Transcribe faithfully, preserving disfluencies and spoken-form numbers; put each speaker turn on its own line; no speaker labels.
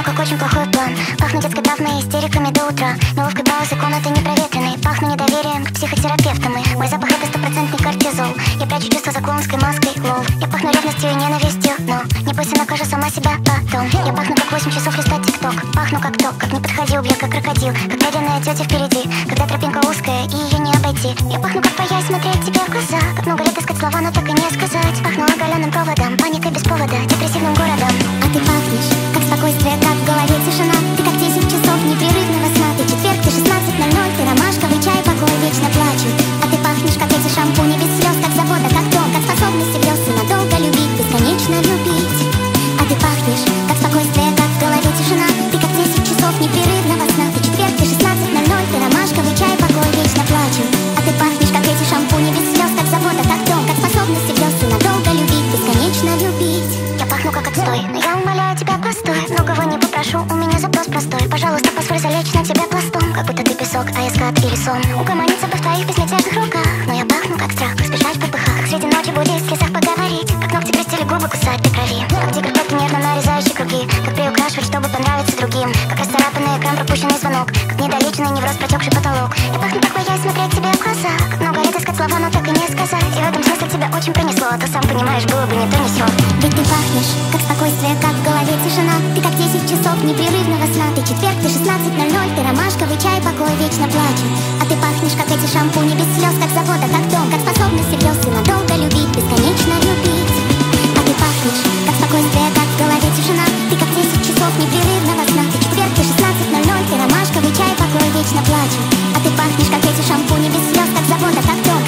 пахну, как очень плохой план. Пахну детской травмой и истериками до утра. Неловкой паузой комнаты непроветренной. Пахну недоверием к психотерапевтам. И мой запах — это стопроцентный кортизол. Я прячу чувства за клоунской маской, лол. Я пахну ревностью и ненавистью, но не бойся, накажу сама себя потом. Я пахну, как восемь часов листать тикток. Пахну, как ток, как не подходил бьет, как крокодил. Как медленная тетя впереди, когда тропинка узкая и ее не обойти. Я пахну, как боясь смотреть тебе в глаза. Как много лет искать слова, но так и не сказать. Пахну оголенным проводом, паникой без повода, депрессивным городом.
А ты пахнешь, как спокойствие, как в голове тишина. Ты как десять часов непрерывного сна. Ты четверг, ты шестнадцать ноль ноль. Ты ромашковый чай, покой вечно плачут. А ты пахнешь, как эти шампуни без слез. Как забота, как дом, как способность влез. И надолго любить, бесконечно любить. А ты пахнешь, как спокойствие, как в голове тишина. Ты как десять часов непрерывного сна. Ты четверг, ты шестнадцать ноль ноль. Ты ромашковый чай, покой вечно плачут. А ты пахнешь, как эти шампуни без слез. Как забота, как дом, как способность влез. И надолго любить, бесконечно любить.
Я пахну, как отстой, но я умоляю тебя, постой. Многого не попрошу, у меня запрос простой. Пожалуйста, позволь залечь на тебя пластом. Как будто ты песок, а я скат или сон. Угомониться бы в твоих безмятежных руках. Но я пахну, как страх, как сбежать в попыхах. Как среди ночи будешь в слезах поговорить. Как ногти крестили губы, кусать до крови. Как тигр, клетки нервно нарезающий круги. Как приукрашивать, чтобы понравиться другим. Как расцарапанный экран, пропущенный звонок. Как недолеченный невроз, протекший потолок. Я пахну, как боясь смотреть тебе в глаза. Как много лет искать слова, но так и не сказать. И в этом смысле тебя очень пронесло. А то сам понимаешь, было бы не то, не сё.
Ведь ты пахнешь, как спокойствие, как в голове тишина. Ты как десять часов непрерывного сна. Ты четверг, ты шестнадцать ноль ноль. Ты ромашковый чай, покой вечно плачет. А ты пахнешь, как эти шампуни без слез. Как забота, как дом, как способность влез. И надолго любить, бесконечно любить. А ты пахнешь, как спокойствие, как в голове тишина. Ты как десять часов непрерывного сна. Ты четверг, ты шестнадцать ноль ноль. Ты ромашковый чай, покой вечно плачет. А ты пахнешь, как эти шампуни без слез. Как забота, как дом,